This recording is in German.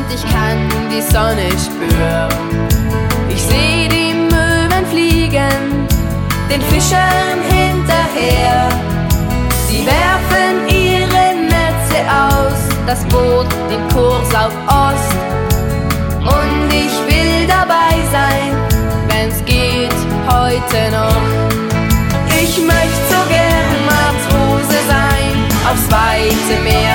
ich kann die Sonne spüren. Ich seh die Möwen fliegen, den Fischern hinterher. Sie werfen ihre Netze aus, das Boot den Kurs auf Ost. Und ich will dabei sein, wenn's geht, heute noch. Ich möchte so gern Matrose sein, aufs weite Meer